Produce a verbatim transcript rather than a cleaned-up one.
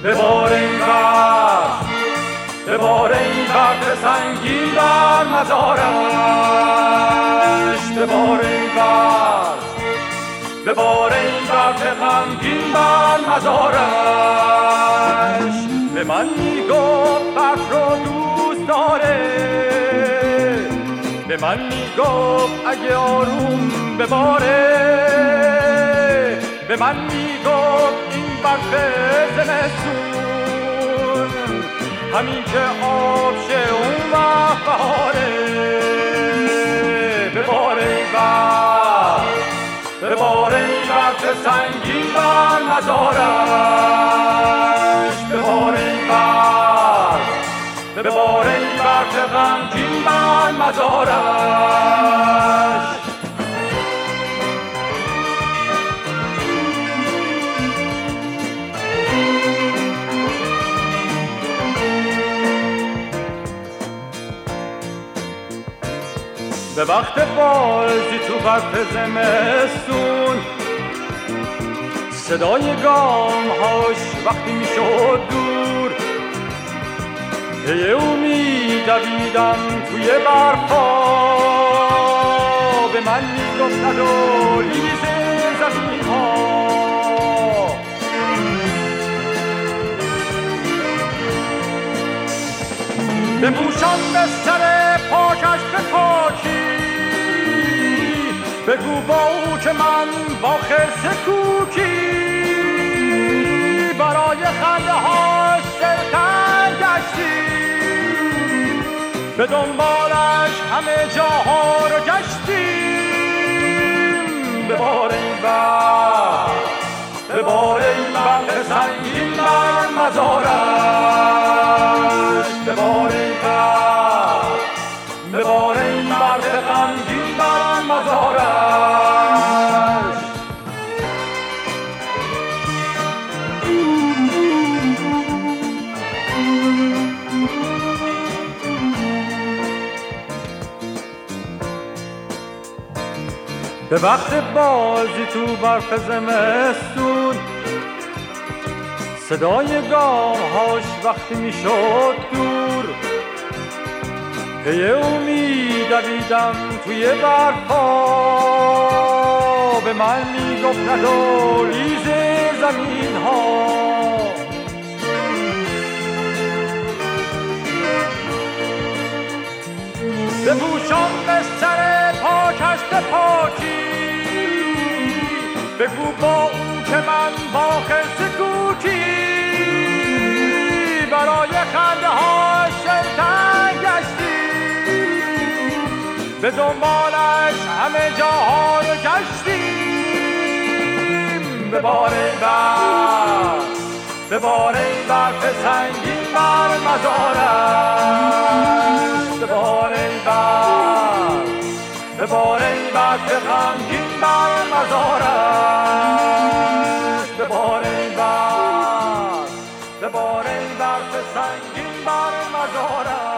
ببار این برف، ببار این برف سنگین بر مزارش، ببار این برف، ببار این برف غمگین بر مزارش. به من میگفت برف رو دوست داره، به من میگفت اگه آروم بباره، به من میگفت این برف زمستون همین که آب شه اون وقت بهاره. بباره این برف، بباره این برف سنگین بر مزارش، بباره این برف، بباره این برف غمگین بر مزارش. به وقت بازی تو برف زمستون صدای گام هاش وقتی میشد دور، پی او میدویدم توی برفا، به من میگفت ندو لیز زمین ها. بپوشم به سر پاکش به پاکی، بگو با او که من با خرس کوکی برای خنده ها سرتن گشتیم، به دنبالش همه جاها رو گشتیم. ببار این برف، ببار این برف سنگین بر مزارش، ببار این برف، ببار این برف غمگین بر مزارش. به وقت بازی تو برف زمستون صدای گام هاش وقتی میشد دور، پی او میدویدم توی برفا، به من میگفت ندو لیز زمین ها. بپوشم به سر پاکش به پاکی، بگو با او که من با خرس کوکی برای خنده ها شلتن گشتیم، به دنبالش همه جاها رو گشتیم. ببار این برف، ببار این برف سنگین بر مزارش، ببار این برف، ببار این برف غمگین بر مزارش، ببار این برف، ببار این برف سنگین بر مزارش.